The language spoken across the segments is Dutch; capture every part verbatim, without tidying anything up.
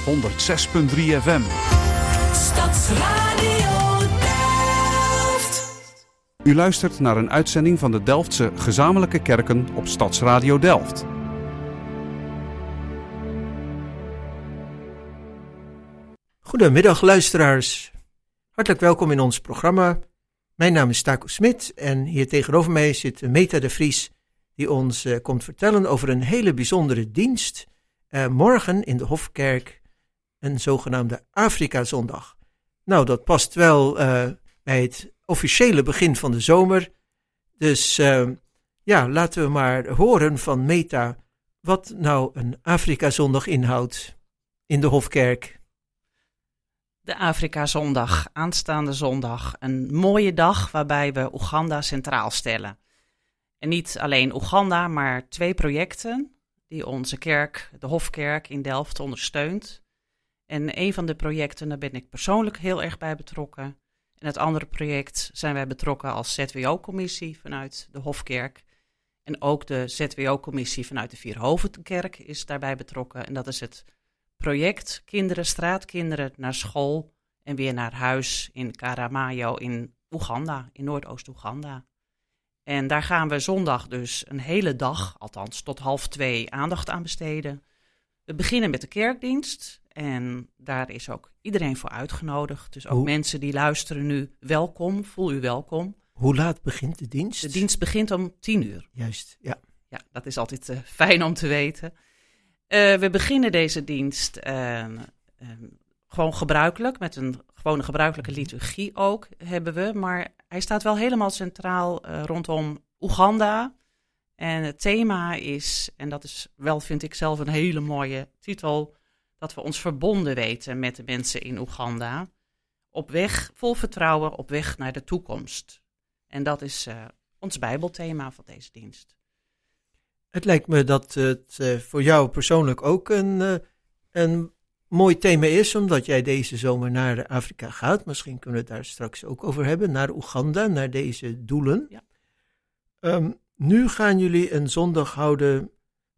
honderd zes punt drie F M. Stadsradio Delft. U luistert naar een uitzending van de Delftse Gezamenlijke Kerken op Stadsradio Delft. Goedemiddag luisteraars. Hartelijk welkom in ons programma. Mijn naam is Taco Smit en hier tegenover mij zit Meta de Vries, die ons uh, komt vertellen over een hele bijzondere dienst. Uh, morgen in de Hofkerk, een zogenaamde Afrika-zondag. Nou, dat past wel uh, bij het officiële begin van de zomer. Dus uh, ja, laten we maar horen van Meta wat nou een Afrika-zondag inhoudt in de Hofkerk. De Afrika-zondag, aanstaande zondag. Een mooie dag waarbij we Oeganda centraal stellen. En niet alleen Oeganda, maar twee projecten die onze kerk, de Hofkerk in Delft, ondersteunt. En een van de projecten, daar ben ik persoonlijk heel erg bij betrokken. En het andere project zijn wij betrokken als Z W O-commissie vanuit de Hofkerk. En ook de Z W O-commissie vanuit de Vierhovenkerk is daarbij betrokken. En dat is het project Kinderen, straatkinderen naar school en weer naar huis in Karamayo in Oeganda, in Noordoost-Oeganda. En daar gaan we zondag dus een hele dag, althans tot half twee, aandacht aan besteden. We beginnen met de kerkdienst en daar is ook iedereen voor uitgenodigd. Dus ook Hoe? mensen die luisteren nu, welkom, voel u welkom. Hoe laat begint de dienst? De dienst begint om tien uur. Juist, ja. Ja, dat is altijd uh, fijn om te weten. Uh, we beginnen deze dienst uh, uh, gewoon gebruikelijk, met een gewone gebruikelijke liturgie ook hebben we. Maar hij staat wel helemaal centraal uh, rondom Oeganda. En het thema is, en dat is wel, vind ik zelf, een hele mooie titel, dat we ons verbonden weten met de mensen in Oeganda. Op weg, vol vertrouwen, op weg naar de toekomst. En dat is uh, ons Bijbelthema van deze dienst. Het lijkt me dat het uh, voor jou persoonlijk ook een, uh, een mooi thema is, omdat jij deze zomer naar Afrika gaat. Misschien kunnen we het daar straks ook over hebben, naar Oeganda, naar deze doelen. Ja. Um, nu gaan jullie een zondag houden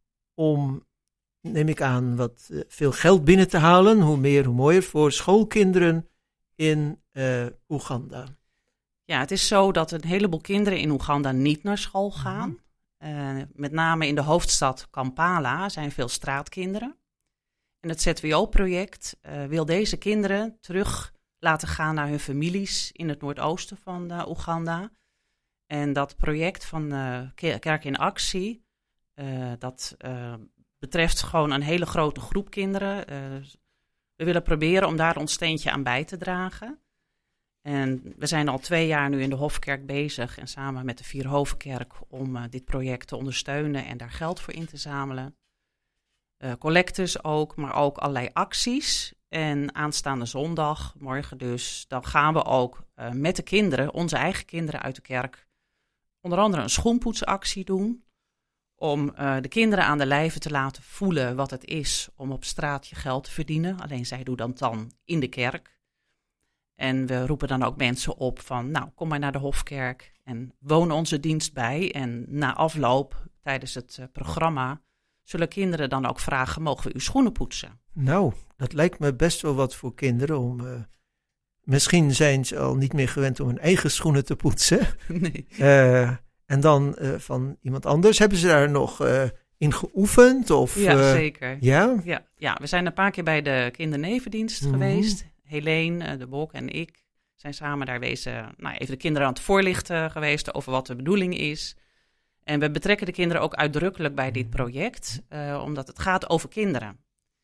om, neem ik aan, wat uh, veel geld binnen te halen, hoe meer hoe mooier, voor schoolkinderen in uh, Oeganda. Ja, het is zo dat een heleboel kinderen in Oeganda niet naar school gaan. Mm-hmm. Uh, met name in de hoofdstad Kampala zijn veel straatkinderen. En het Z W O-project uh, wil deze kinderen terug laten gaan naar hun families in het noordoosten van uh, Oeganda. En dat project van uh, Kerk in Actie, uh, dat uh, betreft gewoon een hele grote groep kinderen. Uh, we willen proberen om daar ons steentje aan bij te dragen. En we zijn al twee jaar nu in de Hofkerk bezig en samen met de Vierhovenkerk om uh, dit project te ondersteunen en daar geld voor in te zamelen. Uh, collectes ook, maar ook allerlei acties. En aanstaande zondag, morgen dus, dan gaan we ook uh, met de kinderen, onze eigen kinderen uit de kerk, onder andere een schoenpoetsactie doen. Om uh, de kinderen aan de lijve te laten voelen wat het is om op straat je geld te verdienen. Alleen zij doen dat dan in de kerk. En we roepen dan ook mensen op van, nou, kom maar naar de Hofkerk en woon onze dienst bij. En na afloop, tijdens het uh, programma, zullen kinderen dan ook vragen, mogen we uw schoenen poetsen? Nou, dat lijkt me best wel wat voor kinderen om... Uh, misschien zijn ze al niet meer gewend om hun eigen schoenen te poetsen. Nee. Uh, en dan uh, van iemand anders. Hebben ze daar nog uh, in geoefend? Of, Ja, uh, zeker. Ja? Ja, ja, we zijn een paar keer bij de kindernevendienst mm-hmm. geweest. Helene, de Bok en ik zijn samen daar wezen, nou, even de kinderen aan het voorlichten geweest over wat de bedoeling is. En we betrekken de kinderen ook uitdrukkelijk bij dit project, uh, omdat het gaat over kinderen.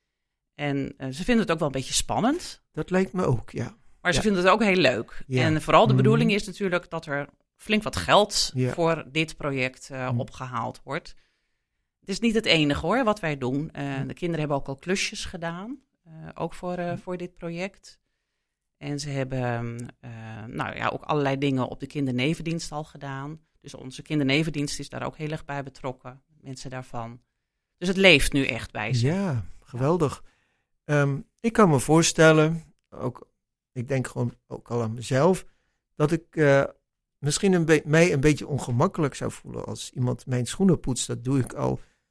En uh, ze vinden het ook wel een beetje spannend. Dat lijkt me ook, ja. Maar ze ja. vinden het ook heel leuk. Ja. En vooral de bedoeling is natuurlijk dat er flink wat geld ja. voor dit project uh, mm. opgehaald wordt. Het is niet het enige hoor, wat wij doen. Uh, de kinderen hebben ook al klusjes gedaan. Uh, ook voor, uh, voor dit project. En ze hebben uh, nou ja, ook allerlei dingen op de kindernevendienst al gedaan. Dus onze kindernevendienst is daar ook heel erg bij betrokken. Mensen daarvan. Dus het leeft nu echt bij ze. Ja, geweldig. Ja. Um, ik kan me voorstellen, ook, ik denk gewoon ook al aan mezelf, dat ik uh, misschien een be- mij een beetje ongemakkelijk zou voelen als iemand mijn schoenen poetst. Dat doe ik al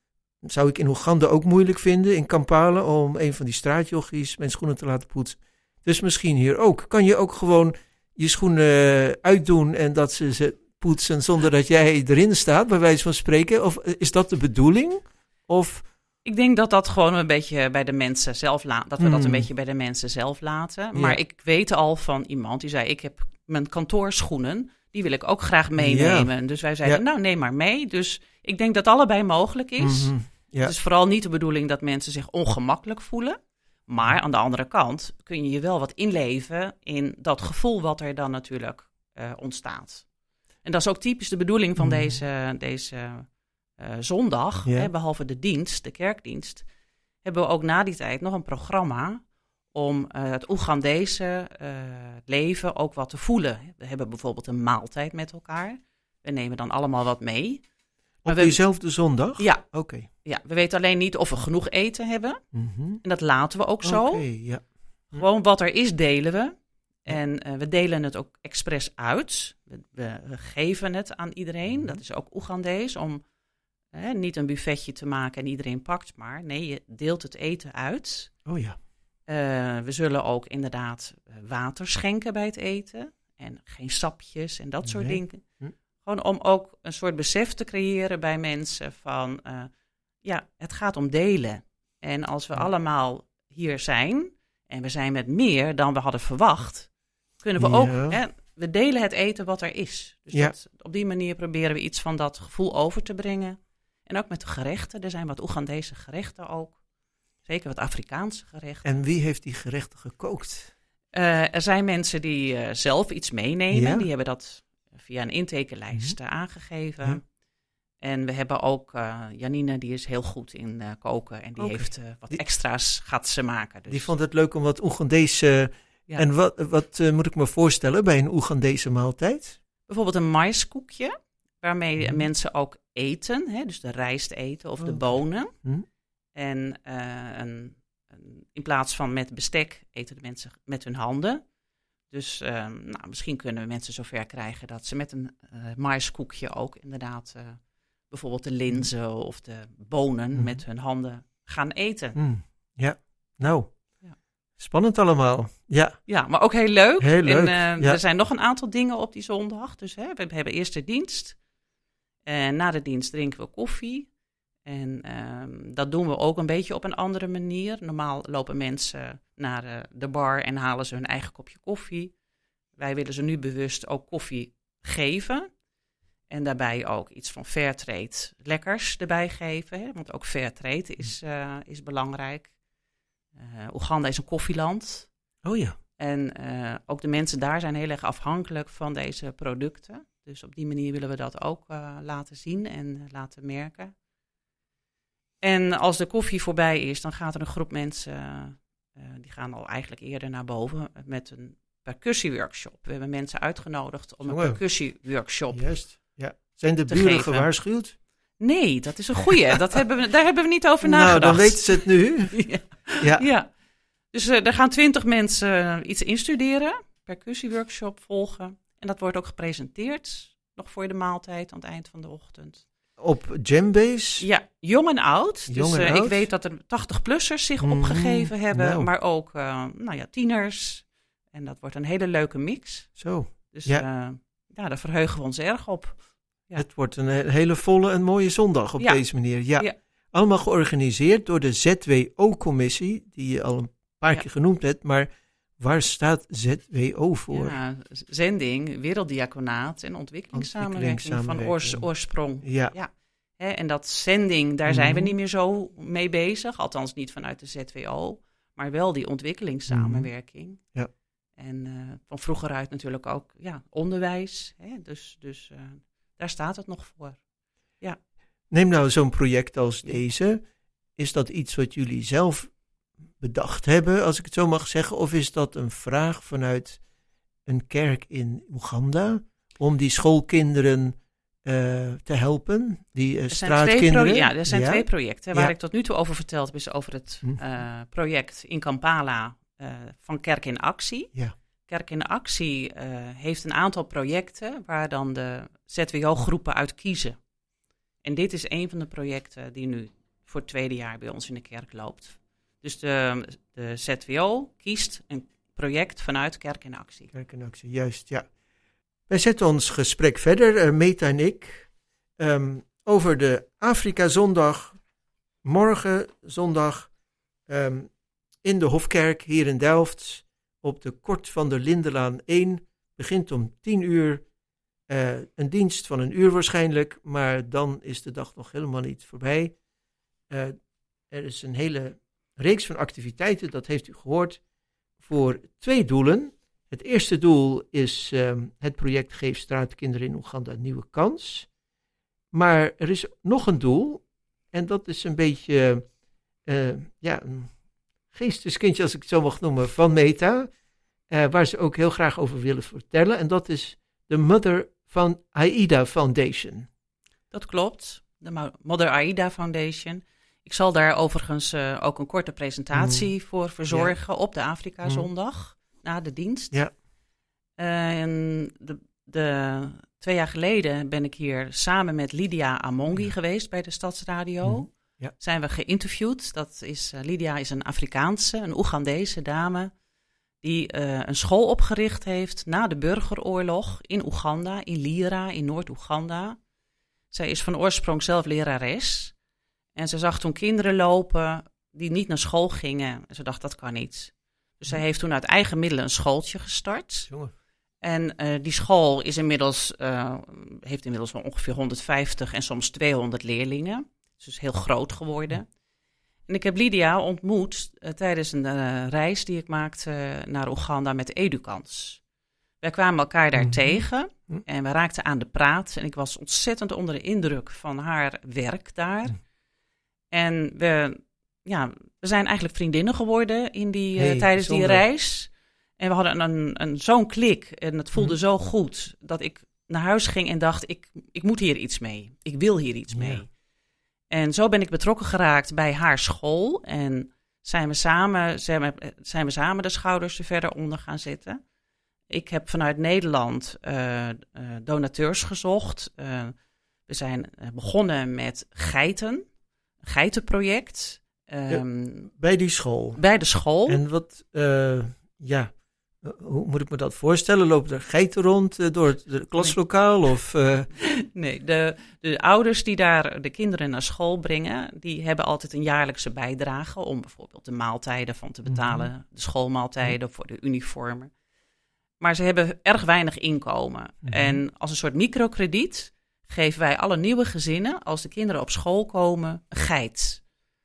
zou ik in Oeganda ook moeilijk vinden, in Kampala, om een van die straatjochies mijn schoenen te laten poetsen. Dus misschien hier ook. Kan je ook gewoon je schoenen uitdoen en dat ze ze poetsen zonder dat jij erin staat, bij wijze van spreken? Of is dat de bedoeling? Of... Ik denk dat dat gewoon een beetje bij de mensen zelf laten. Dat we dat Mm. een beetje bij de mensen zelf laten. Ja. Maar ik weet al van iemand die zei: ik heb mijn kantoorschoenen, die wil ik ook graag meenemen. Dus wij zeiden: Ja. nou, neem maar mee. Dus ik denk dat allebei mogelijk is. Mhm. Ja. Het is vooral niet de bedoeling dat mensen zich ongemakkelijk voelen. Maar aan de andere kant kun je je wel wat inleven in dat gevoel wat er dan natuurlijk uh, ontstaat. En dat is ook typisch de bedoeling van Mm. deze, deze uh, zondag. Ja. Hè, behalve de dienst, de kerkdienst, hebben we ook na die tijd nog een programma om uh, het Oegandese uh, leven ook wat te voelen. We hebben bijvoorbeeld een maaltijd met elkaar. We nemen dan allemaal wat mee. Op we- diezelfde zondag? Ja, Oké. ja, we weten alleen niet of we genoeg eten hebben. Mhm. En dat laten we ook zo. Oké, ja. Gewoon wat er is, delen we. En uh, we delen het ook expres uit. We, we, we geven het aan iedereen. Dat is ook Oegandees. Om hè, niet een buffetje te maken en iedereen pakt maar. Nee, je deelt het eten uit. Oh ja. Uh, we zullen ook inderdaad uh, water schenken bij het eten. En geen sapjes en dat soort Nee. dingen. Hm. Gewoon om ook een soort besef te creëren bij mensen van... Uh, ja, het gaat om delen. En als we Ja. allemaal hier zijn... en we zijn met meer dan we hadden verwacht... kunnen we Ja. ook... Hè, we delen het eten wat er is. Dus Ja. dat, op die manier proberen we iets van dat gevoel over te brengen. En ook met de gerechten. Er zijn wat Oegandese gerechten ook. Zeker wat Afrikaanse gerechten. En wie heeft die gerechten gekookt? Uh, er zijn mensen die uh, zelf iets meenemen. Ja. Die hebben dat via een intekenlijst uh, aangegeven. Ja. En we hebben ook uh, Janine, die is heel goed in uh, koken. En die Oké. heeft uh, wat Die- extra's gaat ze maken. Dus, Die vond het leuk om wat Oegandese... ja. En wat, wat uh, moet ik me voorstellen bij een Oegandese maaltijd? Bijvoorbeeld een maiskoekje. Waarmee Mhm. mensen ook eten. Hè, dus de rijst eten of de Oké. bonen. Hm? En uh, een, een, in plaats van met bestek eten de mensen met hun handen. Dus uh, nou, misschien kunnen we mensen zover krijgen dat ze met een uh, maiskoekje ook inderdaad uh, bijvoorbeeld de linzen of de bonen Mhm. met hun handen gaan eten. Hm. Ja, nou, Ja. spannend allemaal. Ja, Ja, maar ook heel leuk. Heel leuk, En uh, ja. er zijn nog een aantal dingen op die zondag. Dus hè, we hebben eerst de dienst. En na de dienst drinken we koffie. En um, dat doen we ook een beetje op een andere manier. Normaal lopen mensen naar uh, de bar en halen ze hun eigen kopje koffie. Wij willen ze nu bewust ook koffie geven. En daarbij ook iets van Fairtrade lekkers erbij geven. Hè? Want ook Fairtrade is, uh, is belangrijk. Uh, Oeganda is een koffieland. oh ja. En uh, ook de mensen daar zijn heel erg afhankelijk van deze producten. Dus op die manier willen we dat ook uh, laten zien en uh, laten merken. En als de koffie voorbij is, dan gaat er een groep mensen, uh, die gaan al eigenlijk eerder naar boven met een percussieworkshop. We hebben mensen uitgenodigd om een Zo, ja. percussieworkshop. Juist. Ja. Zijn de te buren geven. gewaarschuwd? Nee, dat is een goeie. Dat hebben we, daar hebben we niet over Nou, nagedacht. dan weten ze het nu. Ja. Ja. Ja, dus uh, er gaan twintig mensen uh, iets instuderen, percussieworkshop volgen. En dat wordt ook gepresenteerd, nog voor de maaltijd aan het eind van de ochtend. Op Jambase? Ja, jong en oud. Jong dus en uh, oud. ik weet dat er tachtig-plussers zich Mhm, opgegeven hebben, nou. maar ook uh, nou ja, tieners. En dat wordt een hele leuke mix. Zo. Dus Ja. ja, uh, ja daar verheugen we ons erg op. Ja. Het wordt een he- hele volle en mooie zondag op Ja. deze manier. Ja. Ja. Allemaal georganiseerd door de Z W O-commissie, die je al een paar Ja. keer genoemd hebt. Maar waar staat Z W O voor? Ja, zending, werelddiaconaat en ontwikkelingssamenwerking van Ontwikkelingssamenwerking. oors, oorsprong. Ja. Ja. Hè, en dat zending, daar zijn we Mhm. niet meer zo mee bezig. Althans niet vanuit de Z W O. Maar wel die ontwikkelingssamenwerking. Ja. En uh, van vroeger uit natuurlijk ook ja, onderwijs. Hè, dus dus uh, daar staat het nog voor. Neem nou zo'n project als deze. Is dat iets wat jullie zelf bedacht hebben, als ik het zo mag zeggen? Of is dat een vraag vanuit een kerk in Oeganda om die schoolkinderen uh, te helpen? Die uh, Er zijn, twee, straatkinderen? pro- ja, er zijn Ja? twee projecten. Waar Ja. ik tot nu toe over verteld heb, is over het Hm. uh, project in Kampala uh, van Kerk in Actie. Ja. Kerk in Actie uh, heeft een aantal projecten waar dan de Z W O-groepen uit kiezen. En dit is een van de projecten die nu voor het tweede jaar bij ons in de kerk loopt. Dus de, de Z W O kiest een project vanuit Kerk in Actie. Kerk in Actie, juist, ja. Wij zetten ons gesprek verder, uh, Meta en ik, um, over de Afrika-zondag, morgen zondag, um, in de Hofkerk hier in Delft, op de Kort van der Lindenlaan één, begint om tien uur, uh, een dienst van een uur waarschijnlijk, maar dan is de dag nog helemaal niet voorbij. Uh, er is een hele reeks van activiteiten, dat heeft u gehoord, voor twee doelen. Het eerste doel is um, het project Geef straatkinderen in Oeganda een nieuwe kans. Maar er is nog een doel, en dat is een beetje uh, ja, een geesteskindje, als ik het zo mag noemen, van Meta, uh, waar ze ook heel graag over willen vertellen. En dat is de Mother van Aida Foundation. Dat klopt, de Mother Aida Foundation. Ik zal daar overigens uh, ook een korte presentatie mm. voor verzorgen ja. op de Afrika-zondag, mm. na de dienst. Ja. Uh, en de, de, twee jaar geleden ben ik hier samen met Lydia Amongi ja. geweest bij de Stadsradio. Mm. Ja. Zijn we geïnterviewd. Dat is, uh, Lydia is een Afrikaanse, een Oegandese dame, die uh, een school opgericht heeft na de burgeroorlog in Oeganda, in Lira, in Noord-Oeganda. Zij is van oorsprong zelf lerares. En ze zag toen kinderen lopen die niet naar school gingen. En ze dacht, dat kan niet. Dus zij heeft toen uit eigen middelen een schooltje gestart. Jongen. En uh, die school is inmiddels, uh, heeft inmiddels wel ongeveer honderdvijftig en soms tweehonderd leerlingen. Dus heel groot geworden. Ja. En ik heb Lydia ontmoet uh, tijdens een uh, reis die ik maakte uh, naar Oeganda met Edukans. Wij kwamen elkaar daar mm-hmm. tegen mm-hmm. en we raakten aan de praat. En ik was ontzettend onder de indruk van haar werk daar. Mm. En we, ja, we zijn eigenlijk vriendinnen geworden in die, hey, uh, tijdens bijzonder. die reis. En we hadden een, een, zo'n klik en het voelde mm. zo goed dat ik naar huis ging en dacht, ik, ik moet hier iets mee. Ik wil hier iets mee. Ja. En zo ben ik betrokken geraakt bij haar school. En zijn we samen, zijn we, zijn we samen de schouders er verder onder gaan zetten. Ik heb vanuit Nederland uh, uh, donateurs gezocht. Uh, we zijn begonnen met geiten. Een geitenproject. Um, ja, bij die school? Bij de school. En wat, uh, ja... Hoe moet ik me dat voorstellen? Lopen er geiten rond uh, door het de klaslokaal? Nee, of, uh... nee de, de ouders die daar de kinderen naar school brengen, die hebben altijd een jaarlijkse bijdrage om bijvoorbeeld de maaltijden van te betalen, mm-hmm. de schoolmaaltijden mm-hmm. voor de uniformen. Maar ze hebben erg weinig inkomen. Mm-hmm. En als een soort microkrediet geven wij alle nieuwe gezinnen, als de kinderen op school komen, een geit.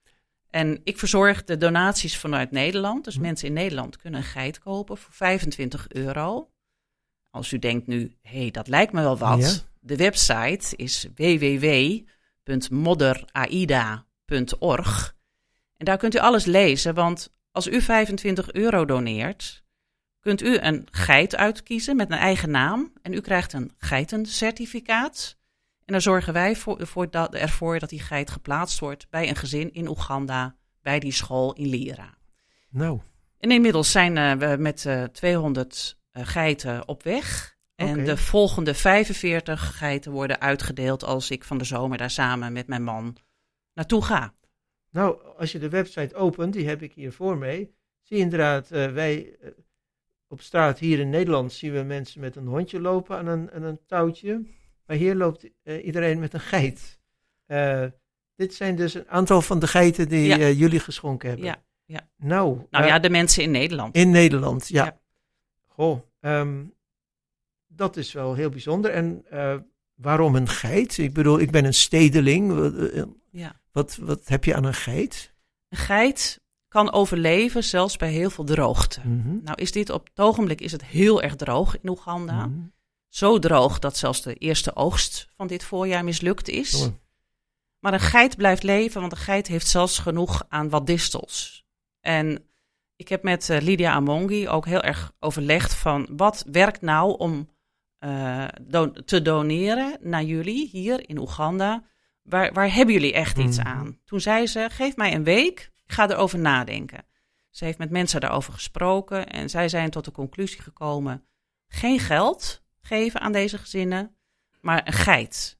En ik verzorg de donaties vanuit Nederland. Dus hm. mensen in Nederland kunnen een geit kopen voor vijfentwintig euro. Als u denkt nu, hé, hey, dat lijkt me wel wat. Ja? De website is w w w punt mother aida punt org. En daar kunt u alles lezen, want als u vijfentwintig euro doneert, kunt u een geit uitkiezen met een eigen naam. En u krijgt een geitencertificaat. En dan zorgen wij voor, voor dat, ervoor dat die geit geplaatst wordt bij een gezin in Oeganda, bij die school in Lira. Nou. En inmiddels zijn uh, we met uh, tweehonderd uh, geiten op weg. En okay. de volgende vijfenveertig geiten worden uitgedeeld als ik van de zomer daar samen met mijn man naartoe ga. Nou, als je de website opent, die heb ik hier voor mij, zie je inderdaad, uh, wij uh, op straat hier in Nederland zien we mensen met een hondje lopen aan een, aan een touwtje. Maar hier loopt uh, iedereen met een geit. Uh, dit zijn dus een aantal van de geiten die ja. uh, jullie geschonken hebben. Ja, ja. Nou, nou uh, ja, de mensen in Nederland. In Nederland, ja. ja. Goh, um, dat is wel heel bijzonder. En uh, waarom een geit? Ik bedoel, ik ben een stedeling. Uh, ja. wat, wat heb je aan een geit? Een geit kan overleven, zelfs bij heel veel droogte. Mm-hmm. Nou is dit op het ogenblik is het heel erg droog in Oeganda. Mm-hmm. Zo droog dat zelfs de eerste oogst van dit voorjaar mislukt is. Oh. Maar een geit blijft leven, want een geit heeft zelfs genoeg aan wat distels. En ik heb met uh, Lydia Amongi ook heel erg overlegd van wat werkt nou om uh, do- te doneren naar jullie hier in Oeganda. Waar, waar hebben jullie echt iets mm-hmm. aan? Toen zei ze, geef mij een week, ik ga erover nadenken. Ze heeft met mensen daarover gesproken en zij zijn tot de conclusie gekomen, geen geld geven aan deze gezinnen, maar een geit.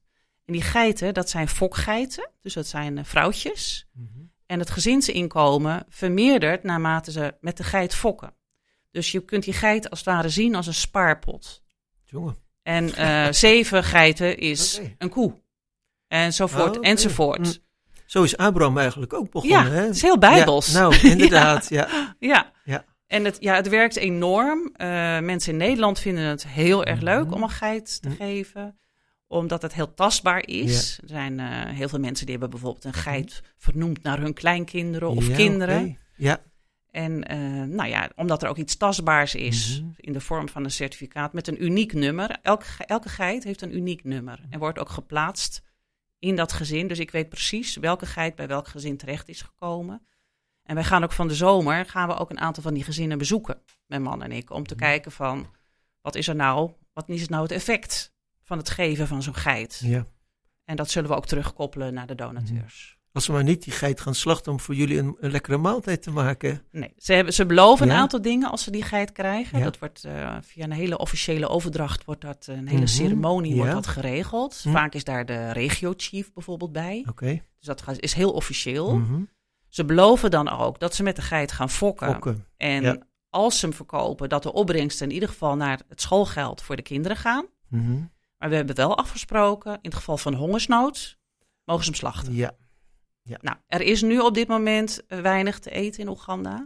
En die geiten, dat zijn fokgeiten, dus dat zijn uh, vrouwtjes. Mm-hmm. En het gezinsinkomen vermeerdert naarmate ze met de geit fokken. Dus je kunt die geit als het ware zien als een spaarpot. Jongen. En uh, zeven geiten is Okay. een koe. Enzovoort, Oh, okay. enzovoort. Mm. Zo is Abraham eigenlijk ook begonnen. Ja, hè? het is heel bijbels. Ja, nou, inderdaad. ja. Ja. ja. Ja. En het, ja, het werkt enorm. Uh, mensen in Nederland vinden het heel erg leuk Mm-hmm. om een geit te Mm. geven. Omdat het heel tastbaar is. Ja. Er zijn uh, heel veel mensen die hebben bijvoorbeeld een geit vernoemd naar hun kleinkinderen of Ja, kinderen. okay. Ja. En uh, nou ja, omdat er ook iets tastbaars is Mm-hmm. in de vorm van een certificaat met een uniek nummer. Elke, elke geit heeft een uniek nummer en wordt ook geplaatst in dat gezin. Dus ik weet precies welke geit bij welk gezin terecht is gekomen. En wij gaan ook van de zomer, gaan we ook een aantal van die gezinnen bezoeken, mijn man en ik. Om te kijken van, wat is er nou, wat is nou het effect van het geven van zo'n geit? Ja. En dat zullen we ook terugkoppelen naar de donateurs. Als we maar niet die geit gaan slachten om voor jullie een, een lekkere maaltijd te maken. Nee, ze, hebben, ze beloven Ja. een aantal dingen als ze die geit krijgen. Ja. Dat wordt uh, via een hele officiële overdracht, wordt dat een hele Mhm. ceremonie Ja. wordt dat geregeld. Mhm. Vaak is daar de regio-chief bijvoorbeeld bij. Oké. Okay. Dus dat gaat- is heel officieel. Mm-hmm. Ze beloven dan ook dat ze met de geit gaan fokken. Fokken. En Ja. als ze hem verkopen, dat de opbrengsten in ieder geval naar het schoolgeld voor de kinderen gaan. Mm-hmm. Maar we hebben wel afgesproken, in het geval van hongersnood, mogen ze hem slachten. Ja. Nou, er is nu op dit moment uh, weinig te eten in Oeganda.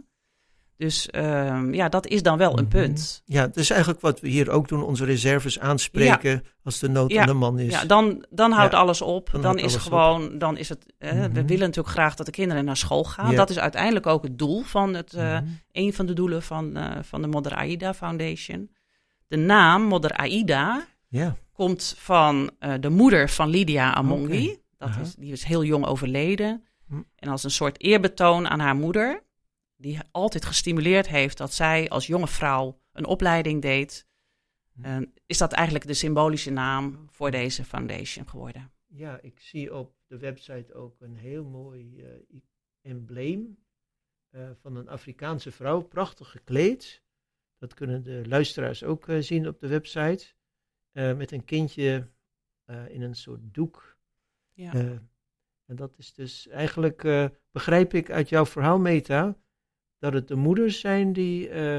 Dus uh, ja, dat is dan wel een Mm-hmm. punt. Ja, het is eigenlijk wat we hier ook doen, onze reserves aanspreken als de nood Ja. aan de man is. Ja, dan, dan houdt Ja, alles op. dan Dan, houdt is alles gewoon, dan is het. Uh, Mhm. We willen natuurlijk graag dat de kinderen naar school gaan. Ja. Dat is uiteindelijk ook het doel van het. Uh, Mhm. een van de doelen van, uh, van de Mother Aida Foundation. De naam Mother Aida Ja. komt van uh, de moeder van Lydia Amongi. Oké. Dat Aha. is, die is heel jong overleden. Hm. En als een soort eerbetoon aan haar moeder, die altijd gestimuleerd heeft dat zij als jonge vrouw een opleiding deed, Hm. uh, is dat eigenlijk de symbolische naam voor deze foundation geworden. Ja, ik zie op de website ook een heel mooi uh, embleem uh, van een Afrikaanse vrouw, prachtig gekleed. Dat kunnen de luisteraars ook uh, zien op de website. Uh, met een kindje uh, in een soort doek. Ja. Uh, en dat is dus eigenlijk, uh, begrijp ik uit jouw verhaal, Meta, dat het de moeders zijn die uh,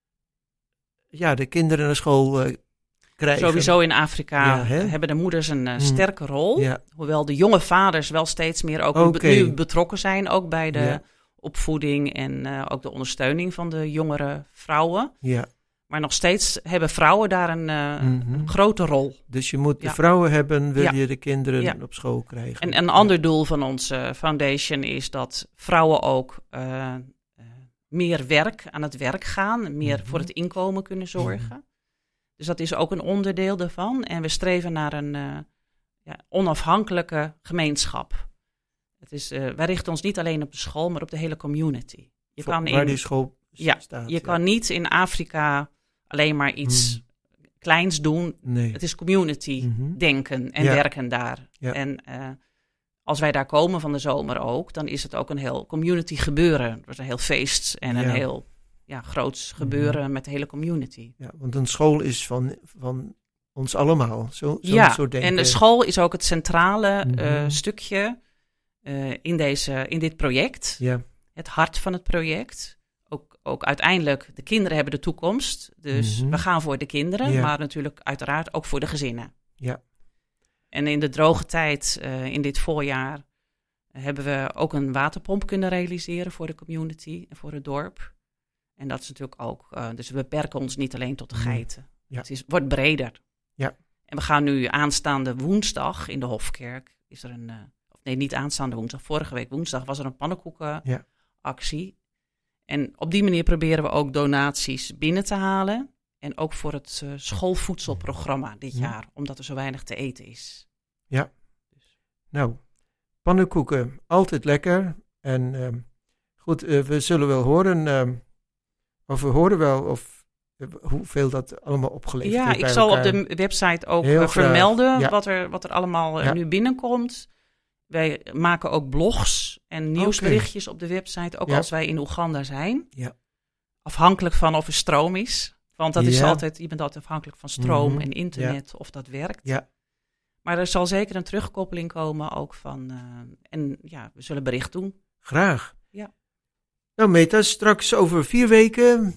ja, de kinderen naar school uh, krijgen. Sowieso in Afrika Ja, hè? hebben de moeders een uh, Hm. sterke rol. Ja, Hoewel de jonge vaders wel steeds meer ook Oké. nu betrokken zijn, ook bij de Ja. opvoeding en uh, ook de ondersteuning van de jongere vrouwen. ja. Maar nog steeds hebben vrouwen daar een, uh, Mhm. een grote rol. Dus je moet de Ja. vrouwen hebben, wil Ja. je de kinderen Ja. op school krijgen. En een ander doel van onze foundation is dat vrouwen ook uh, uh, meer werk aan het werk gaan, meer Mhm. voor het inkomen kunnen zorgen. Dus dat is ook een onderdeel daarvan. En we streven naar een uh, ja, onafhankelijke gemeenschap. Het is, uh, wij richten ons niet alleen op de school, maar op de hele community. Je Voor- kan waar in, die school s- ja, staat. je kan niet in Afrika alleen maar iets kleins doen. Nee. Het is community Mhm. denken en Ja. werken daar. Ja. En uh, als wij daar komen van de zomer ook, dan is het ook een heel community gebeuren. Het wordt een heel feest en een Ja. heel ja, groots gebeuren met de hele community. Ja, want een school is van, van ons allemaal. Zo, zo, Ja, zo denken. en de school is ook het centrale uh, Mhm. stukje uh, in, deze, in dit project. Ja. Het hart van het project. Ook, ook uiteindelijk, de kinderen hebben de toekomst. Dus Mhm. we gaan voor de kinderen, Ja. maar natuurlijk uiteraard ook voor de gezinnen. Ja. En in de droge tijd, uh, in dit voorjaar, hebben we ook een waterpomp kunnen realiseren voor de community en voor het dorp. En dat is natuurlijk ook, uh, dus we beperken ons niet alleen tot de Nee. geiten. Ja. Het is, wordt breder. Ja. En we gaan nu aanstaande woensdag in de Hofkerk, is er een, uh, of nee, niet aanstaande woensdag, vorige week woensdag was er een pannenkoekenactie. Ja. En op die manier proberen we ook donaties binnen te halen. En ook voor het uh, schoolvoedselprogramma dit Ja. jaar, omdat er zo weinig te eten is. Nou, pannenkoeken, altijd lekker. En ehm, goed, uh, we zullen wel horen, um, of we horen wel of uh, hoeveel dat allemaal opgeleverd Ja, heeft ik bij zal elkaar. op de website ook Heel uh, graag. vermelden Ja. wat, er, wat er allemaal uh, Ja. nu binnenkomt. Wij maken ook blogs en nieuwsberichtjes op de website, ook Ja. als wij in Oeganda zijn. Ja. Afhankelijk van of er stroom is. Want dat is Ja. altijd, je bent altijd afhankelijk van stroom Mhm. en internet, of dat werkt. Ja. Maar er zal zeker een terugkoppeling komen ook van... Uh, en ja, we zullen bericht doen. Graag. Ja. Nou Meta, straks over vier weken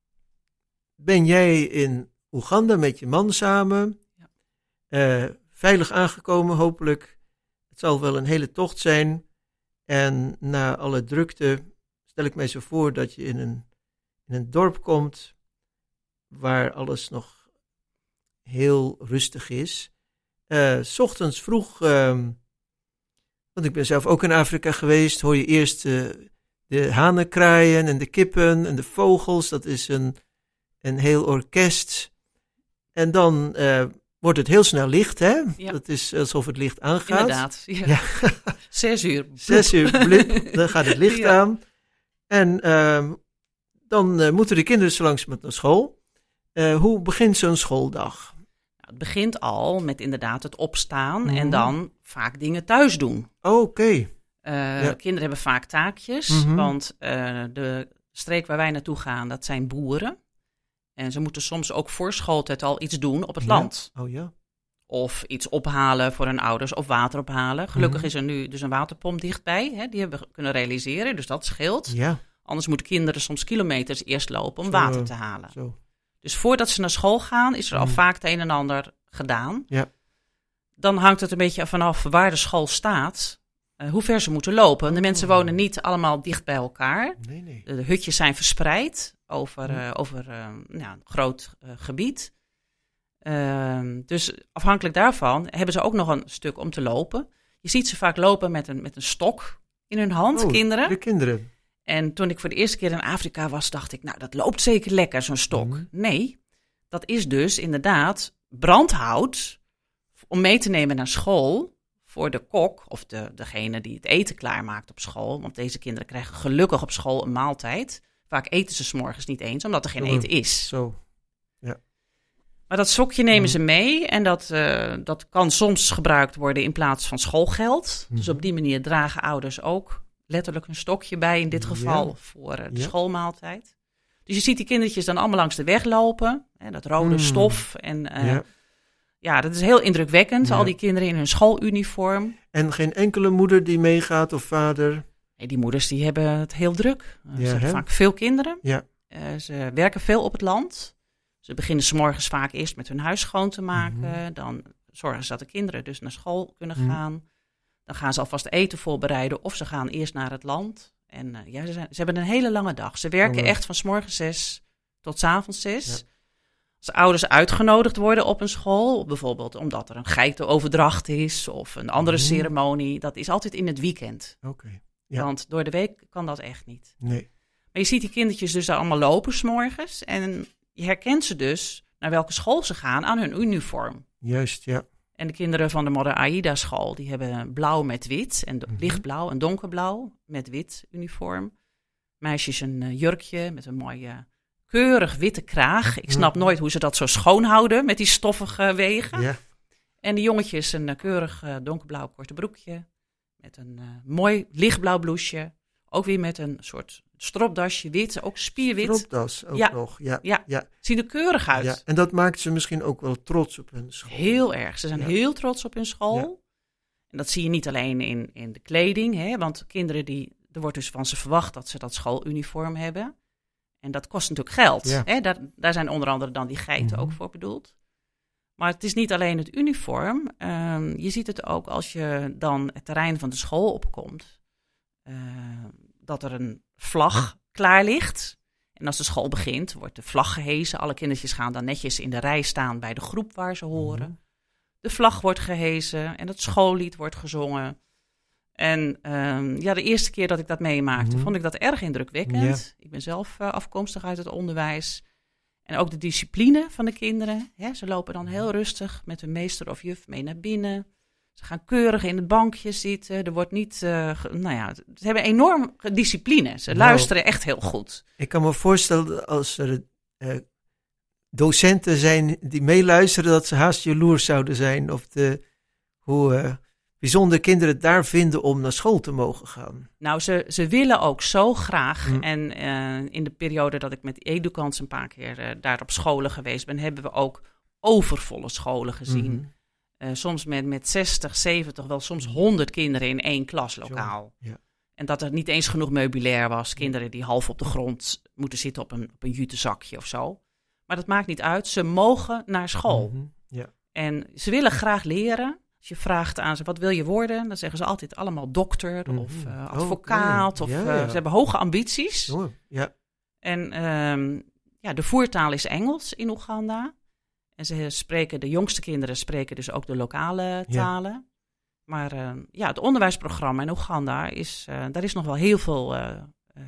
ben jij in Oeganda met je man samen. Ja. Uh, veilig aangekomen hopelijk. Het zal wel een hele tocht zijn. En na alle drukte stel ik mij zo voor dat je in een, in een dorp komt waar alles nog heel rustig is. Uh, 's ochtends vroeg, uh, want ik ben zelf ook in Afrika geweest, hoor je eerst uh, de hanen kraaien en de kippen en de vogels. Dat is een, een heel orkest. En dan uh, wordt het heel snel licht, hè? Ja. Dat is alsof het licht aangaat. Inderdaad, ja. ja. Zes uur. Blip. Zes uur, blip, dan gaat het licht ja. aan. En uh, dan uh, moeten de kinderen zo langzamerhand naar school. Uh, hoe begint zo'n schooldag? Het begint al met inderdaad het opstaan mm-hmm. en dan vaak dingen thuis doen. Oh, oké. Okay. Uh, ja. Kinderen hebben vaak taakjes, mm-hmm. want uh, de streek waar wij naartoe gaan, dat zijn boeren. En ze moeten soms ook voor schooltijd al iets doen op het ja. land. Oh ja. Of iets ophalen voor hun ouders of water ophalen. Gelukkig mm-hmm. is er nu dus een waterpomp dichtbij. Hè, die hebben we kunnen realiseren, dus dat scheelt. Ja. Anders moeten kinderen soms kilometers eerst lopen om zo, water te halen. Zo. Dus voordat ze naar school gaan, is er al mm. vaak het een en ander gedaan. Ja. Dan hangt het een beetje vanaf waar de school staat, uh, hoe ver ze moeten lopen. En de mensen wonen niet allemaal dicht bij elkaar. Nee, nee. De, de hutjes zijn verspreid over, uh, over uh, nou, een groot uh, gebied. Uh, dus afhankelijk daarvan hebben ze ook nog een stuk om te lopen. Je ziet ze vaak lopen met een, met een stok in hun hand, oh, kinderen. De kinderen. En toen ik voor de eerste keer in Afrika was, dacht ik, nou, dat loopt zeker lekker, zo'n stok. Mm. Nee, dat is dus inderdaad brandhout om mee te nemen naar school voor de kok of de, degene die het eten klaarmaakt op school. Want deze kinderen krijgen gelukkig op school een maaltijd. Vaak eten ze 's morgens niet eens, omdat er geen oh, eten is. Zo, ja. Maar dat stokje nemen mm. ze mee en dat, uh, dat kan soms gebruikt worden in plaats van schoolgeld. Mm. Dus op die manier dragen ouders ook letterlijk een stokje bij, in dit geval ja. voor uh, de ja. schoolmaaltijd. Dus je ziet die kindertjes dan allemaal langs de weg lopen. Hè, dat rode mm. stof. En uh, ja. ja, dat is heel indrukwekkend. Ja. Al die kinderen in hun schooluniform. En geen enkele moeder die meegaat of vader? Nee, die moeders die hebben het heel druk. Uh, ja, ze hebben hè? vaak veel kinderen. Ja. Uh, ze werken veel op het land. Ze beginnen 's morgens vaak eerst met hun huis schoon te maken. Mm-hmm. Dan zorgen ze dat de kinderen dus naar school kunnen mm. gaan. Dan gaan ze alvast eten voorbereiden of ze gaan eerst naar het land. En uh, ja, ze, zijn, ze hebben een hele lange dag. Ze werken oh, echt van 's morgens zes tot 's avonds zes. Ja. Als ouders uitgenodigd worden op een school, bijvoorbeeld omdat er een geitenoverdracht is of een andere mm. ceremonie, dat is altijd in het weekend. Okay. Ja. Want door de week kan dat echt niet. Nee. Maar je ziet die kindertjes dus daar allemaal lopen 's morgens en je herkent ze dus naar welke school ze gaan aan hun uniform. Juist, ja. En de kinderen van de Mother Aida school, die hebben blauw met wit. En mm-hmm. lichtblauw en donkerblauw met wit uniform. Meisjes een uh, jurkje met een mooie uh, keurig witte kraag. Ik snap mm-hmm. nooit hoe ze dat zo schoon houden met die stoffige wegen. Ja. En de jongetjes een uh, keurig uh, donkerblauw korte broekje. Met een uh, mooi lichtblauw blouseje. Ook weer met een soort stropdasje wit, ook spierwit. Stropdas ook ja. nog, ja. Ja, ja. Zien er keurig uit. Ja. En dat maakt ze misschien ook wel trots op hun school. Heel erg. Ze zijn ja. heel trots op hun school. Ja. En dat zie je niet alleen in, in de kleding. Hè? Want kinderen, die, er wordt dus van ze verwacht dat ze dat schooluniform hebben. En dat kost natuurlijk geld. Ja. Hè? Daar, daar zijn onder andere dan die geiten mm-hmm. ook voor bedoeld. Maar het is niet alleen het uniform. Um, je ziet het ook als je dan het terrein van de school opkomt. Uh, dat er een vlag klaar ligt. En als de school begint, wordt de vlag gehezen. Alle kindertjes gaan dan netjes in de rij staan bij de groep waar ze horen. Mm-hmm. De vlag wordt gehezen en het schoollied wordt gezongen. En um, ja, de eerste keer dat ik dat meemaakte, mm-hmm. vond ik dat erg indrukwekkend. Ja. Ik ben zelf uh, afkomstig uit het onderwijs. En ook de discipline van de kinderen. Hè? Ze lopen dan heel rustig met hun meester of juf mee naar binnen. Ze gaan keurig in het bankje zitten. Er wordt niet, uh, ge, nou ja, ze hebben enorm discipline. Ze nou, luisteren echt heel goed. Ik kan me voorstellen als er uh, docenten zijn die meeluisteren, dat ze haast jaloers zouden zijn. Of de, hoe uh, bijzonder kinderen het daar vinden om naar school te mogen gaan. Nou, ze, ze willen ook zo graag. Mm. En uh, in de periode dat ik met Edukans een paar keer uh, daar op scholen geweest ben, hebben we ook overvolle scholen gezien. Mm-hmm. Uh, soms met, met zestig, zeventig, wel soms honderd kinderen in één klaslokaal. Ja. En dat er niet eens genoeg meubilair was. Kinderen die half op de grond moeten zitten op een, op een jutezakje of zo. Maar dat maakt niet uit. Ze mogen naar school. Mm-hmm. Ja. En ze willen graag leren. Als je vraagt aan ze, wat wil je worden? Dan zeggen ze altijd allemaal dokter Mm-hmm. of uh, advocaat. Okay. Of, Ja, ja. uh, ze hebben hoge ambities. Oh, ja. En um, ja, de voertaal is Engels in Oeganda. En ze spreken, de jongste kinderen spreken dus ook de lokale talen. Ja. Maar uh, ja, het onderwijsprogramma in Oeganda, is, uh, daar is nog wel heel veel uh, uh,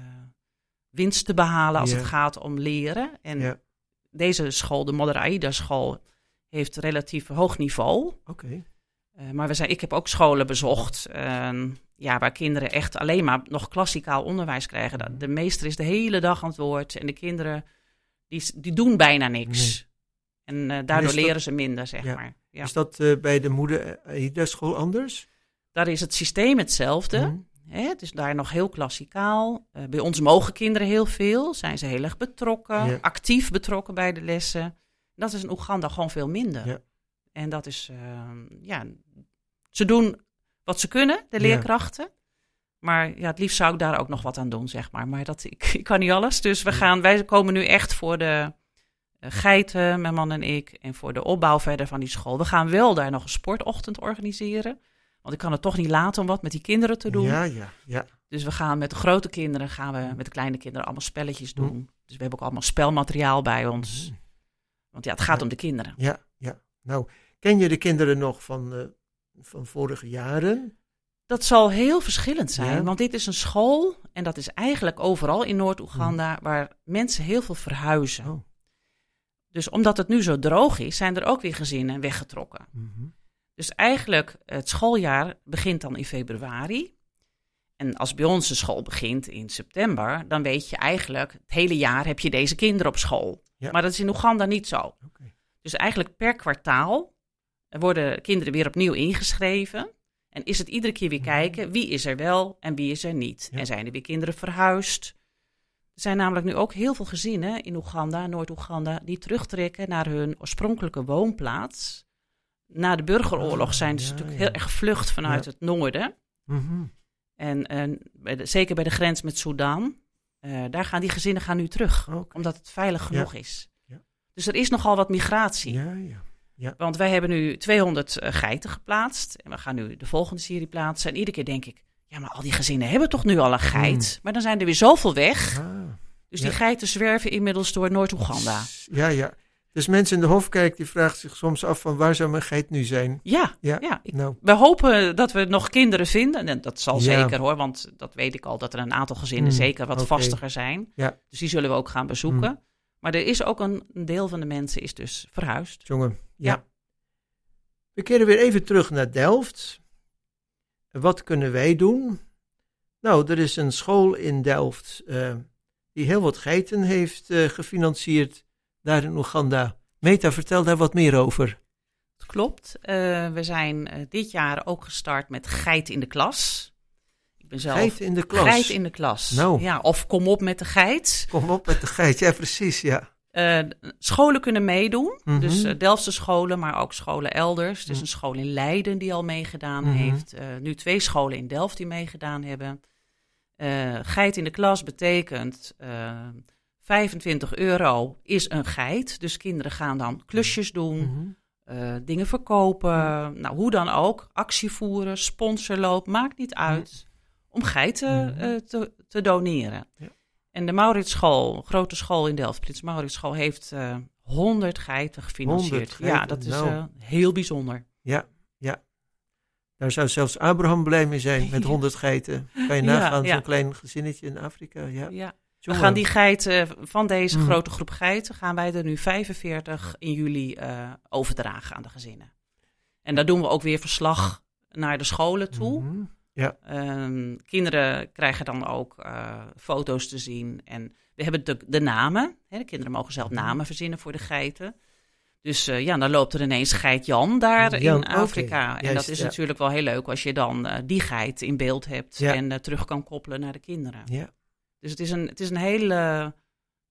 winst te behalen als ja. het gaat om leren. En ja. deze school, de Mother Aida school, heeft relatief hoog niveau. Oké. Okay. Uh, maar we zijn, ik heb ook scholen bezocht uh, ja, waar kinderen echt alleen maar nog klassikaal onderwijs krijgen. De, de meester is de hele dag aan het woord en de kinderen die, die doen bijna niks. Nee. En uh, daardoor en leren dat, ze minder, zeg ja. maar. Ja. Is dat uh, bij de Moeder Aida school anders? Daar is het systeem hetzelfde. Mm. Hè? Het is daar nog heel klassikaal. Uh, bij ons mogen kinderen heel veel. Zijn ze heel erg betrokken. Ja. Actief betrokken bij de lessen. Dat is in Oeganda gewoon veel minder. Ja. En dat is... Uh, ja, ze doen wat ze kunnen, de leerkrachten. Ja. Maar ja, het liefst zou ik daar ook nog wat aan doen, zeg maar. Maar dat, ik, ik kan niet alles. Dus we gaan, wij komen nu echt voor de... geiten, mijn man en ik, en voor de opbouw verder van die school. We gaan wel daar nog een sportochtend organiseren. Want ik kan het toch niet laten om wat met die kinderen te doen. Ja, ja, ja. Dus we gaan met de grote kinderen, gaan we met de kleine kinderen allemaal spelletjes doen. Mm. Dus we hebben ook allemaal spelmateriaal bij ons. Mm. Want ja, het gaat ja. om de kinderen. Ja, ja. Nou, ken je de kinderen nog van, uh, van vorige jaren? Dat zal heel verschillend zijn, ja. want dit is een school, en dat is eigenlijk overal in Noord-Oeganda, mm. waar mensen heel veel verhuizen. Oh. Dus omdat het nu zo droog is, zijn er ook weer gezinnen weggetrokken. Mm-hmm. Dus eigenlijk, het schooljaar begint dan in februari. En als bij ons de school begint in september, dan weet je eigenlijk, het hele jaar heb je deze kinderen op school. Ja. Maar dat is in Oeganda niet zo. Okay. Dus eigenlijk per kwartaal worden kinderen weer opnieuw ingeschreven. En is het iedere keer weer kijken, wie is er wel en wie is er niet. Ja. En zijn er weer kinderen verhuisd. Er zijn namelijk nu ook heel veel gezinnen in Oeganda, Noord-Oeganda, die terugtrekken naar hun oorspronkelijke woonplaats. Na de burgeroorlog oh, zijn ze ja, natuurlijk ja. heel erg gevlucht vanuit ja. het noorden. Mm-hmm. En, en bij de, zeker bij de grens met Sudan, uh, daar gaan die gezinnen gaan nu terug, okay. omdat het veilig genoeg ja. is. Ja. Dus er is nogal wat migratie. Ja, ja. Ja. Want wij hebben nu tweehonderd uh, geiten geplaatst en we gaan nu de volgende serie plaatsen. En iedere keer denk ik, ja, maar al die gezinnen hebben toch nu al een geit? Mm. Maar dan zijn er weer zoveel weg. Ah, dus ja. die geiten zwerven inmiddels door Noord-Oeganda. Ja, ja. Dus mensen in de Hofkerk die vragen zich soms af van waar zou mijn geit nu zijn? Ja, ja. ja. Ik, nou. we hopen dat we nog kinderen vinden. En dat zal ja. zeker hoor, want dat weet ik al dat er een aantal gezinnen mm, zeker wat okay. vastiger zijn. Ja. Dus die zullen we ook gaan bezoeken. Mm. Maar er is ook een, een deel van de mensen is dus verhuisd. Jongen, ja. ja. We keren weer even terug naar Delft. Wat kunnen wij doen? Nou, er is een school in Delft uh, die heel wat geiten heeft uh, gefinancierd daar in Oeganda. Meta, vertel daar wat meer over. Klopt. Uh, we zijn uh, dit jaar ook gestart met Geit in de Klas. Ik ben zelf Geit in de Klas? Geit in de Klas. Nou. Ja, of kom op met de geit. Kom op met de geit, ja precies, ja. Uh, scholen kunnen meedoen, mm-hmm. dus uh, Delftse scholen, maar ook scholen elders. Het is een school in Leiden die al meegedaan mm-hmm. heeft. Uh, nu twee scholen in Delft die meegedaan hebben. Uh, geit in de Klas betekent uh, vijfentwintig euro is een geit. Dus kinderen gaan dan klusjes doen, mm-hmm. uh, dingen verkopen. Mm-hmm. Nou, hoe dan ook, actie voeren, sponsorloop, maakt niet uit. Mm-hmm. Om geiten mm-hmm. uh, te, te doneren. Ja. En de Mauritschool, grote school in Delft, Prins Mauritschool, heeft uh, honderd geiten gefinancierd. honderd geiten, ja, dat is nou. uh, heel bijzonder. Ja, ja. Daar zou zelfs Abraham blij mee zijn met honderd geiten. Kan je nagaan, ja, ja. zo'n klein gezinnetje in Afrika. Ja. ja. We gaan die geiten, van deze mm. grote groep geiten, gaan wij er nu vijfenveertig in juli uh, overdragen aan de gezinnen. En daar doen we ook weer verslag naar de scholen toe. Mm-hmm. Ja. Um, kinderen krijgen dan ook uh, foto's te zien. En we hebben de, de namen. Hè, de kinderen mogen zelf namen verzinnen voor de geiten. Dus uh, ja, dan loopt er ineens geit Jan daar Jan, in Afrika. Okay. En Juist, dat is ja. natuurlijk wel heel leuk als je dan uh, die geit in beeld hebt. Ja. En uh, terug kan koppelen naar de kinderen. Ja. Dus het is een, het is een hele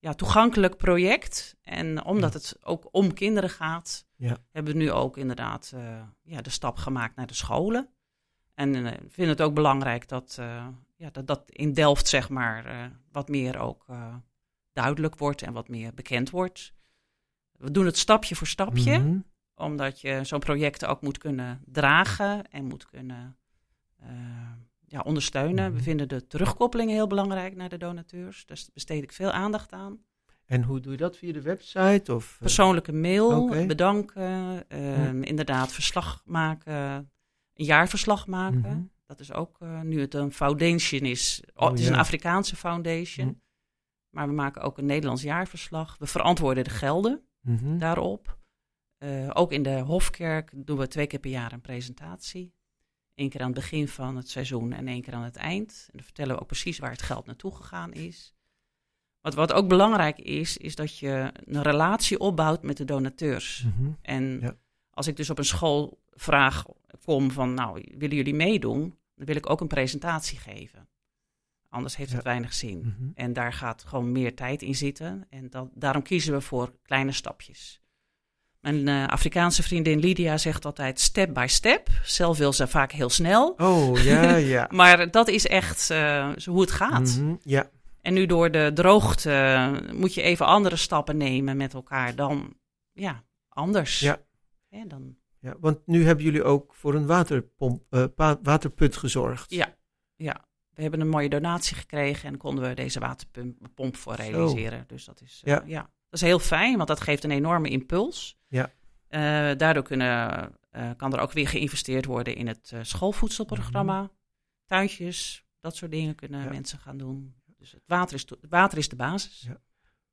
ja, toegankelijk project. En omdat Ja. het ook om kinderen gaat, Ja. hebben we nu ook inderdaad uh, ja, de stap gemaakt naar de scholen. En uh, we vinden het ook belangrijk dat, uh, ja, dat dat in Delft zeg maar uh, wat meer ook uh, duidelijk wordt en wat meer bekend wordt. We doen het stapje voor stapje, Mhm. omdat je zo'n project ook moet kunnen dragen en moet kunnen uh, ja, ondersteunen. Mhm. We vinden de terugkoppeling heel belangrijk naar de donateurs. Daar besteed ik veel aandacht aan. En hoe doe je dat? Via de website? Of, uh... Persoonlijke mail, Okay. bedanken, uh, Ja. inderdaad verslag maken, een jaarverslag maken. Mhm. Dat is ook, uh, nu het een foundation is, oh, Oh, het is ja. een Afrikaanse foundation. Mhm. Maar we maken ook een Nederlands jaarverslag. We verantwoorden de gelden Mhm. daarop. Uh, ook in de Hofkerk doen we twee keer per jaar een presentatie. Eén keer aan het begin van het seizoen en één keer aan het eind. En dan vertellen we ook precies waar het geld naartoe gegaan is. Wat, wat ook belangrijk is, is dat je een relatie opbouwt met de donateurs. Mhm. En Ja. als ik dus op een school vraag kom van, nou, willen jullie meedoen? Dan wil ik ook een presentatie geven. Anders heeft het Ja. weinig zin. Mhm. En daar gaat gewoon meer tijd in zitten. En dat, daarom kiezen we voor kleine stapjes. Mijn uh, Afrikaanse vriendin Lydia zegt altijd step by step. Zelf wil ze vaak heel snel. Oh, ja, ja. Maar dat is echt uh, hoe het gaat. Mhm. Ja. En nu door de droogte uh, moet je even andere stappen nemen met elkaar dan ja, anders. Ja. Ja, dan... Ja, want nu hebben jullie ook voor een waterpomp, uh, pa- waterput gezorgd. Ja, ja, we hebben een mooie donatie gekregen en konden we deze waterpomp voor realiseren. Zo. Dus dat is, uh, ja. ja, dat is heel fijn, want dat geeft een enorme impuls. Ja. Uh, daardoor kunnen, uh, kan er ook weer geïnvesteerd worden in het uh, schoolvoedselprogramma. Mm-hmm. Tuintjes, dat soort dingen kunnen ja. mensen gaan doen. Dus het water is, to- het water is de basis. Ja.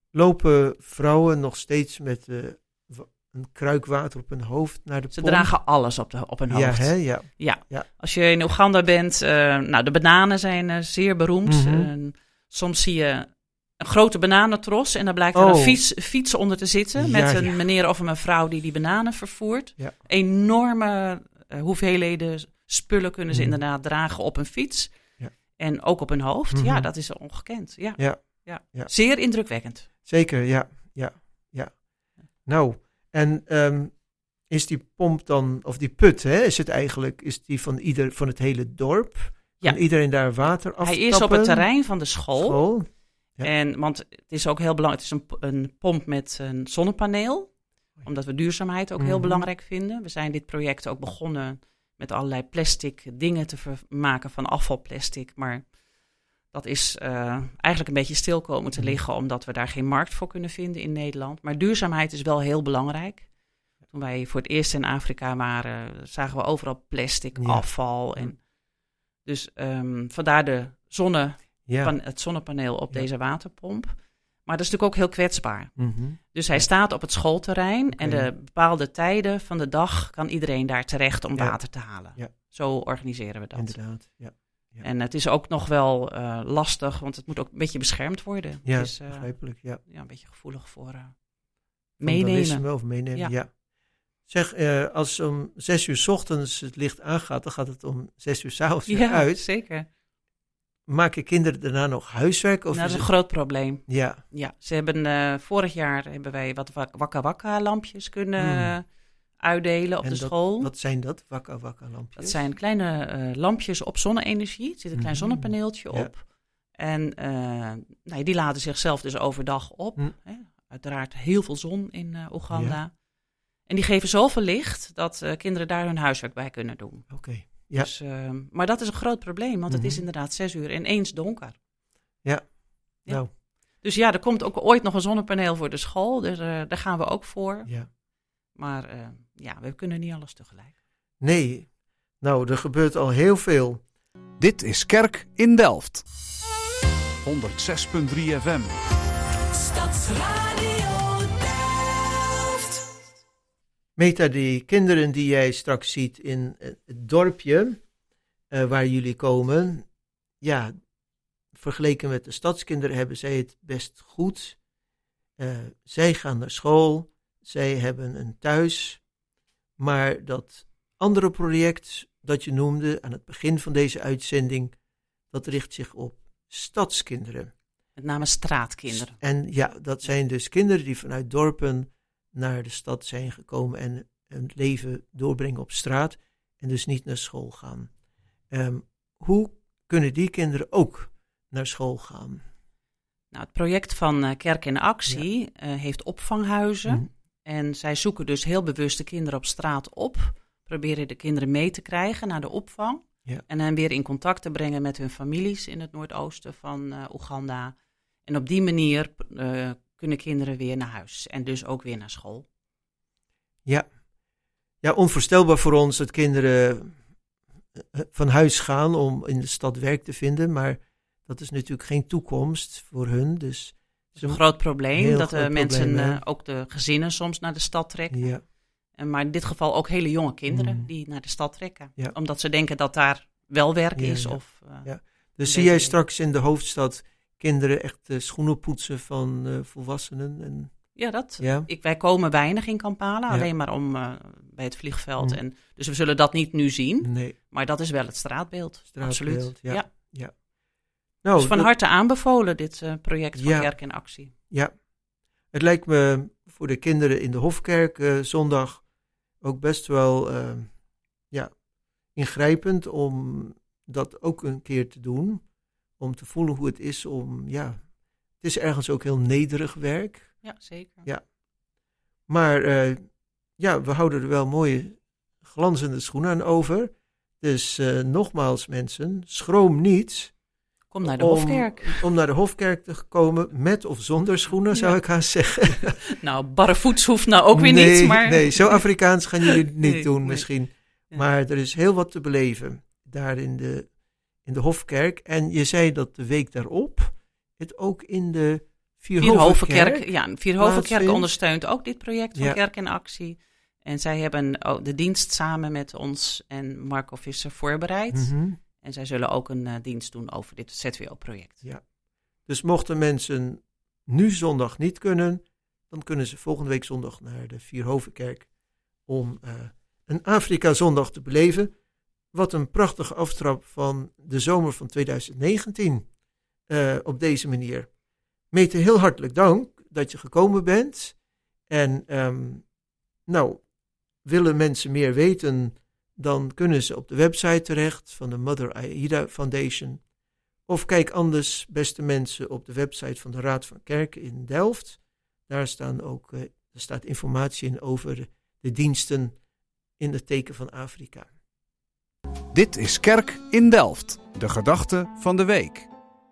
Lopen vrouwen nog steeds met uh, een kruik water op hun hoofd naar de Ze pomp? dragen alles op, de, op hun hoofd. Ja, hè? Ja. Ja. ja. Als je in Oeganda bent, uh, nou de bananen zijn uh, zeer beroemd. Mm-hmm. Uh, soms zie je een grote bananentros en daar blijkt er oh. een fiets, fiets onder te zitten. Ja, met een ja. meneer of een mevrouw die die bananen vervoert. Ja. Enorme uh, hoeveelheden spullen kunnen ze mm. inderdaad dragen op een fiets. Ja. En ook op hun hoofd. Mm-hmm. Ja, dat is ongekend. Ja. Ja. Ja. Ja. Zeer indrukwekkend. Zeker, ja. ja, ja. Nou, en um, is die pomp dan, of die put, hè, is het eigenlijk, is die van, ieder, van het hele dorp? Ja. Kan iedereen daar water aftappen? Hij is op het terrein van de school. school. Ja. En, want het is ook heel belangrijk, het is een, een pomp met een zonnepaneel. Omdat we duurzaamheid ook mm-hmm. heel belangrijk vinden. We zijn dit project ook begonnen met allerlei plastic dingen te ver- maken van afvalplastic. Maar dat is uh, eigenlijk een beetje stil komen te liggen, omdat we daar geen markt voor kunnen vinden in Nederland. Maar duurzaamheid is wel heel belangrijk. Toen wij voor het eerst in Afrika waren, zagen we overal plastic, ja. afval. En dus um, vandaar de zonne, ja. pan, het zonnepaneel op ja. deze waterpomp. Maar dat is natuurlijk ook heel kwetsbaar. Mm-hmm. Dus hij ja. staat op het schoolterrein okay. en de bepaalde tijden van de dag kan iedereen daar terecht om ja. water te halen. Ja. Zo organiseren we dat. Inderdaad, ja. Ja. En het is ook nog wel uh, lastig, want het moet ook een beetje beschermd worden. Ja, het is, uh, begrijpelijk, ja. ja. Een beetje gevoelig voor uh, meenemen. Of meenemen, ja. ja. Zeg, uh, als om zes uur 's ochtends het licht aangaat, dan gaat het om zes uur 's avonds weer ja, uit. Zeker. Maken kinderen daarna nog huiswerk? Of nou, dat is een het... groot probleem. Ja. Ja, ze hebben uh, vorig jaar hebben wij wat wakka wakka lampjes kunnen mm. uitdelen op en de dat, school. Wat zijn dat, wakka wakka lampjes? Dat zijn kleine uh, lampjes op zonne-energie. Er zit een klein mm. zonnepaneeltje ja. op. En uh, nou, die laden zichzelf dus overdag op. Mm. Hè? Uiteraard heel veel zon in uh, Oeganda. Ja. En die geven zoveel licht dat uh, kinderen daar hun huiswerk bij kunnen doen. Oké. Okay. Ja. Dus, uh, maar dat is een groot probleem, want mm-hmm. het is inderdaad zes uur en eens donker. Ja. ja. Nou. Dus ja, er komt ook ooit nog een zonnepaneel voor de school. Dus uh, daar gaan we ook voor. Ja. Maar uh, ja, we kunnen niet alles tegelijk. Nee. Nou, er gebeurt al heel veel. Dit is Kerk in Delft. honderdzes komma drie F M. Stadsradio Delft. Meta, die kinderen die jij straks ziet in het dorpje uh, waar jullie komen, ja, vergeleken met de stadskinderen hebben zij het best goed. Uh, zij gaan naar school, zij hebben een thuis, maar dat andere project dat je noemde aan het begin van deze uitzending, dat richt zich op stadskinderen. Met name straatkinderen. En ja, dat zijn dus kinderen die vanuit dorpen naar de stad zijn gekomen en hun leven doorbrengen op straat en dus niet naar school gaan. Um, hoe kunnen die kinderen ook naar school gaan? Nou, het project van uh, Kerk in Actie ja. uh, heeft opvanghuizen. Mm. En zij zoeken dus heel bewust de kinderen op straat op. Proberen de kinderen mee te krijgen naar de opvang. Ja. En hen weer in contact te brengen met hun families in het noordoosten van uh, Oeganda. En op die manier uh, kunnen kinderen weer naar huis. En dus ook weer naar school. Ja, ja onvoorstelbaar voor ons dat kinderen van huis gaan om in de stad werk te vinden. Maar dat is natuurlijk geen toekomst voor hun. Dus het is een groot probleem dat de mensen, probleem, uh, ook de gezinnen soms naar de stad trekken. Ja. En maar in dit geval ook hele jonge kinderen Mm. die naar de stad trekken. Ja. Omdat ze denken dat daar wel werk Ja, is. ja. Of, uh, Ja. Dus zie jij straks in de hoofdstad kinderen echt uh, schoenen poetsen van uh, volwassenen? En, ja, dat. ja? Ik, wij komen weinig in Kampala, Ja. alleen maar om uh, bij het vliegveld. Mm. En, dus we zullen dat niet nu zien. Nee. Maar dat is wel het straatbeeld. Straatbeeld, Absoluut. ja. Ja. Ja. Nou, dus van dat, harte aanbevolen, dit uh, project van Ja. Kerk in Actie. Ja, het lijkt me voor de kinderen in de Hofkerk uh, zondag ook best wel uh, ja, ingrijpend om dat ook een keer te doen. Om te voelen hoe het is om, ja, het is ergens ook heel nederig werk. Ja, zeker. Ja. Maar uh, ja, we houden er wel mooie glanzende schoenen aan over. Dus uh, nogmaals mensen, schroom niet. Kom naar de om, Hofkerk. Om naar de Hofkerk te komen met of zonder schoenen, zou Ja. ik gaan zeggen. Nou, barrevoets hoeft nou ook weer nee, niet. Maar... Nee, zo Afrikaans gaan jullie het niet Nee, doen nee. misschien. Ja. Maar er is heel wat te beleven daar in de, in de Hofkerk. En je zei dat de week daarop het ook in de Vierhovenkerk... Vierhovenkerk, ja, Vierhovenkerk plaatsvindt. ondersteunt ook dit project van Ja. Kerk in Actie. En zij hebben ook de dienst samen met ons en Marco Visser voorbereid. Mhm. En zij zullen ook een uh, dienst doen over dit Z W O-project. Ja. Dus mochten mensen nu zondag niet kunnen, dan kunnen ze volgende week zondag naar de Vierhovenkerk om uh, een Afrika-zondag te beleven. Wat een prachtige aftrap van de zomer van twintig negentien uh, op deze manier. Mete, heel hartelijk dank dat je gekomen bent. En um, nou, willen mensen meer weten, dan kunnen ze op de website terecht van de Mother Aida Foundation. Of kijk anders, beste mensen, op de website van de Raad van Kerken in Delft. Daar staan ook, uh, er staat informatie in over de diensten in het teken van Afrika. Dit is Kerk in Delft, de gedachte van de week.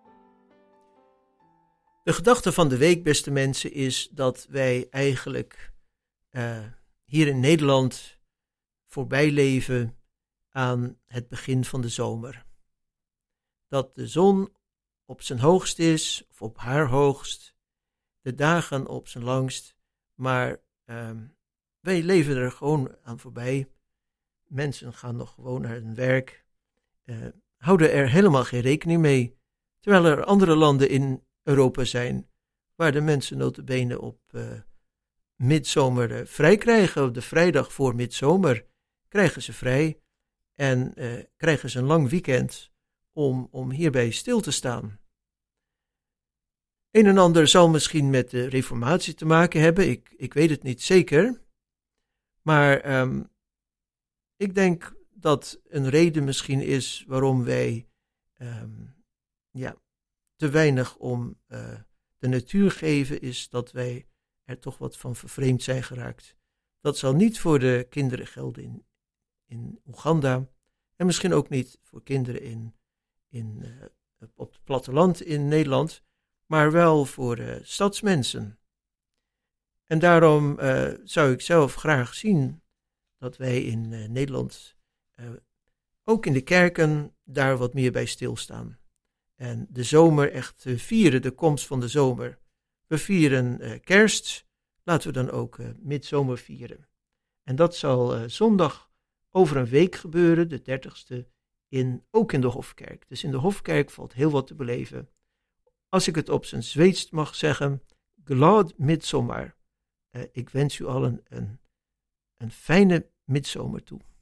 De gedachte van de week, beste mensen, is dat wij eigenlijk uh, hier in Nederland voorbij leven aan het begin van de zomer. Dat de zon op zijn hoogst is, of op haar hoogst, de dagen op zijn langst, maar uh, wij leven er gewoon aan voorbij. Mensen gaan nog gewoon naar hun werk, uh, houden er helemaal geen rekening mee, terwijl er andere landen in Europa zijn, waar de mensen nota bene op uh, midzomer uh, vrij krijgen. Op de vrijdag voor midzomer krijgen ze vrij en uh, krijgen ze een lang weekend om, om hierbij stil te staan. Een en ander zal misschien met de reformatie te maken hebben, ik, ik weet het niet zeker. Maar um, ik denk dat een reden misschien is waarom wij um, ja, te weinig om uh, de natuur geven, is dat wij er toch wat van vervreemd zijn geraakt. Dat zal niet voor de kinderen gelden in, in Oeganda en misschien ook niet voor kinderen in, in, uh, op het platteland in Nederland, maar wel voor uh, stadsmensen. En daarom uh, zou ik zelf graag zien dat wij in uh, Nederland uh, ook in de kerken daar wat meer bij stilstaan. En de zomer echt uh, vieren, de komst van de zomer. We vieren uh, kerst, laten we dan ook uh, midzomer vieren. En dat zal uh, zondag over een week gebeuren, de dertigste, in, ook in de Hofkerk. Dus in de Hofkerk valt heel wat te beleven. Als ik het op zijn Zweeds mag zeggen, glad midsommar. Uh, ik wens u allen een, een fijne midzomer toe.